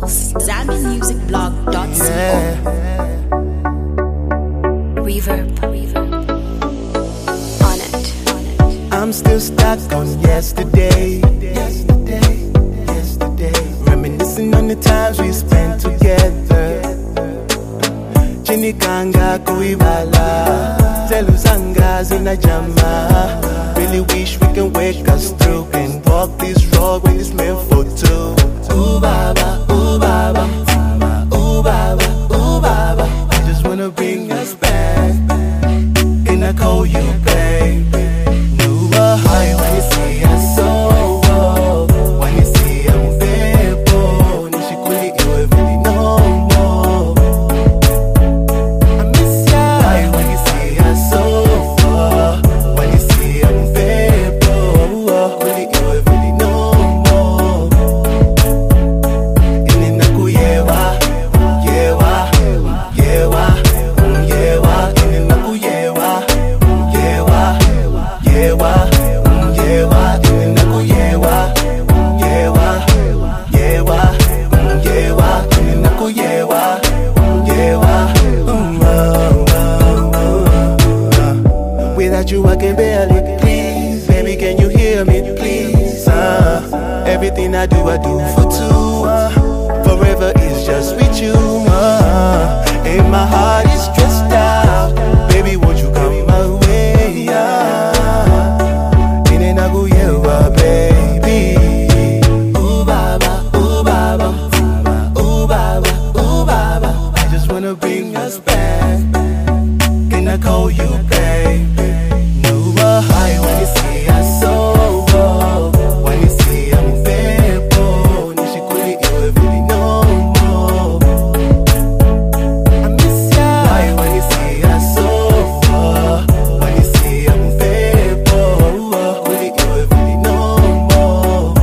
Levels. ZambianMusicBlog.co. Reverb. On it. I'm still stuck on yesterday. Reminiscing on the times we spent together. Chinikanga kuibala, teluzanga zinajama. Really wish we can wake us through and walk this road when it's meant for two. Ooh baba, ooh baba, ooh baba, ooh baba. I just wanna bring us back. Can I call you baby? Nuwa high when you see us so. When you see I'm faithful, nishikuli iwe really no more. I miss ya high when you see us so far. When you see I'm faithful, kuli iwe really no more. Inina kuyewa, yewa, yewa, yewa. Inina kuyewa, yewa, yewa, yewa. Inina kuyewa, yewa, yewa, yewa. Inina kuyewa, yewa. Without you I can barely please. Baby, can you hear me please? Everything I do for two. Forever is just with you. And my heart is stressed out. Baby, won't you come my way? Inenaguyewa, baby. Ooh baba, ooh baba, ooh baba, ooh baba. I just wanna bring us back. Can I call you baby? No high when you see us so. When you see I'm faithful, nishikuli iwe really no more. I miss ya high when you see us so far. When you see I'm faithful, kuli iwe really no more.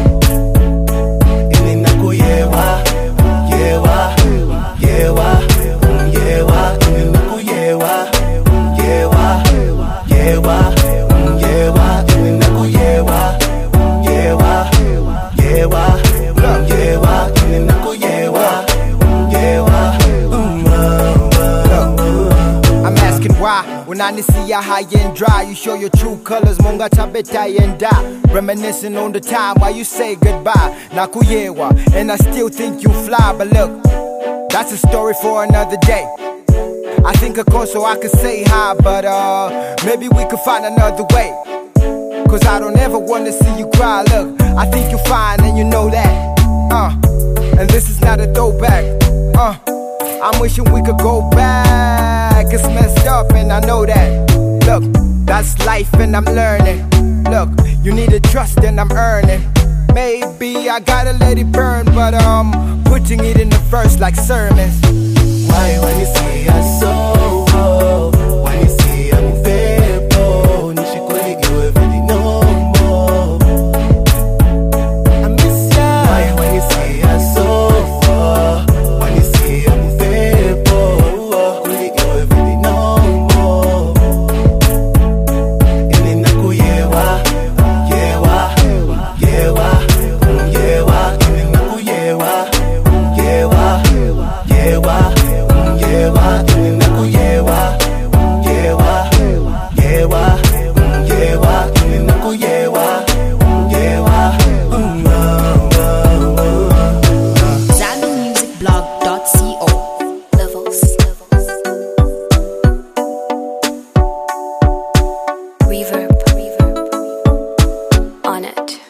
Inina kuyewa, yewa, yewa, yewa. Inina kuyewa, yewa, yewa, yewa. Inina kuyewa, yewa, yewa, yewa. Inina kuyewa, yewa. I'm asking why, when I see ya high and dry, you show your true colors, monga tabeta and die. Reminiscing on the time while you say goodbye. Nakuyewa, and I still think you fly, but look, that's a story for another day. I think of course so I could say hi, but maybe we could find another way. Cause I don't ever wanna see you cry, look, I think you're fine and you know that. And this is not a throwback. I'm wishing we could go back. It's messed up and I know that. Look, that's life and I'm learning. Look, you need to trust and I'm earning. Maybe I gotta let it burn, but putting it in the verse like sermons. Why when you see us so? When you see I'm faithful, nishikuli iwe really no more. I miss ya why when you see us so far. When you see I'm faithful, kuli iwe really no more. Inina kuyewa, yewa, yewa, yewa. Inina kuyewa, yewa, yewa, yewa. Inina kuyewa, yewa, yewa, yewa. Inina kuyewa, yewa. ZambianMusicBlog.co. Levels. Reverb. On it.